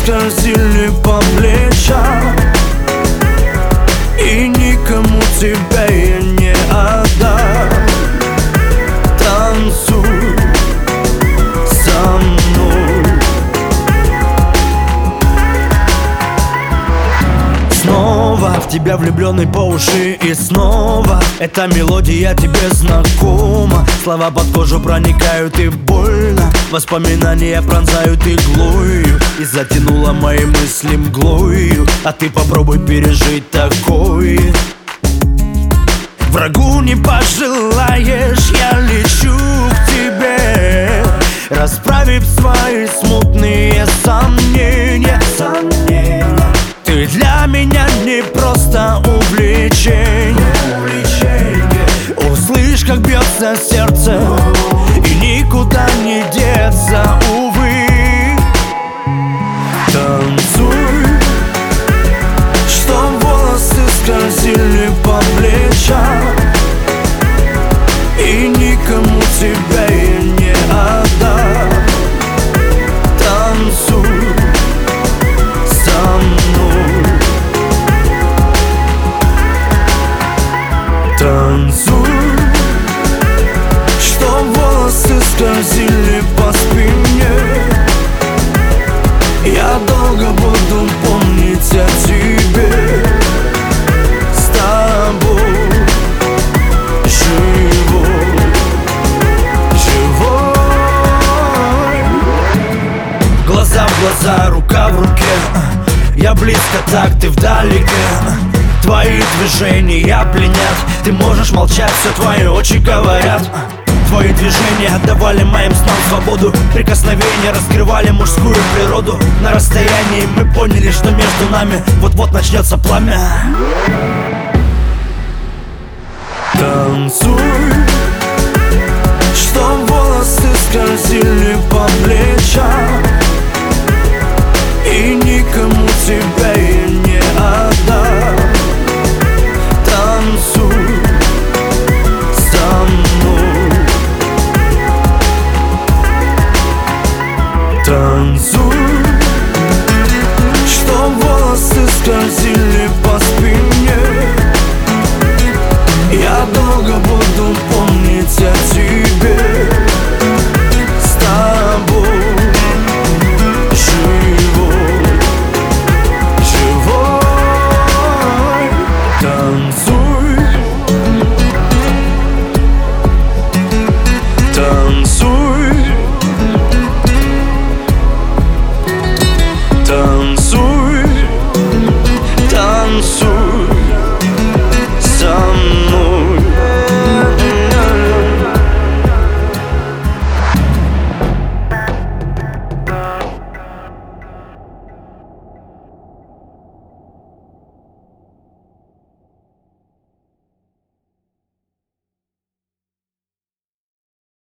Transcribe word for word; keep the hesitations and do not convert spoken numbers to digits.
скользили по плечам, и никому тебя я не отдам. Танцуй со мной. Снова в тебя влюбленный по уши, и снова эта мелодия тебе знакома. Слова под кожу проникают и больно, воспоминания пронзают иглою, и затянула мои мысли мглою. А ты попробуй пережить такое. Врагу не пожелаешь, я лечу к тебе, расправив свои смутные сомнения. Сомнения. Ты для меня не просто увлечение. Услышь, как бьется сердце, и никуда не деться, увы. Танцуй, что волосы скользили по плечам, и никому тебя я не отдам. Танцуй со мной. Танцуй, что волосы скользили по спине. Я долго буду помнить о тебе. С тобой живой, живой. Глаза в глаза, рука в руке. Я близко, так ты вдалеке. Твои движения пленят. Ты можешь молчать, все твои очи говорят. Твои движения давали моим снам свободу. Прикосновения раскрывали мужскую природу. На расстоянии мы поняли, что между нами вот-вот начнется пламя. Танцуй, что волосы скользили по плечам, и никому тебя я не отдам. Танцуй со мной. Танцуй, что волосы скользили по спине. Я долго буду помнить о тебе.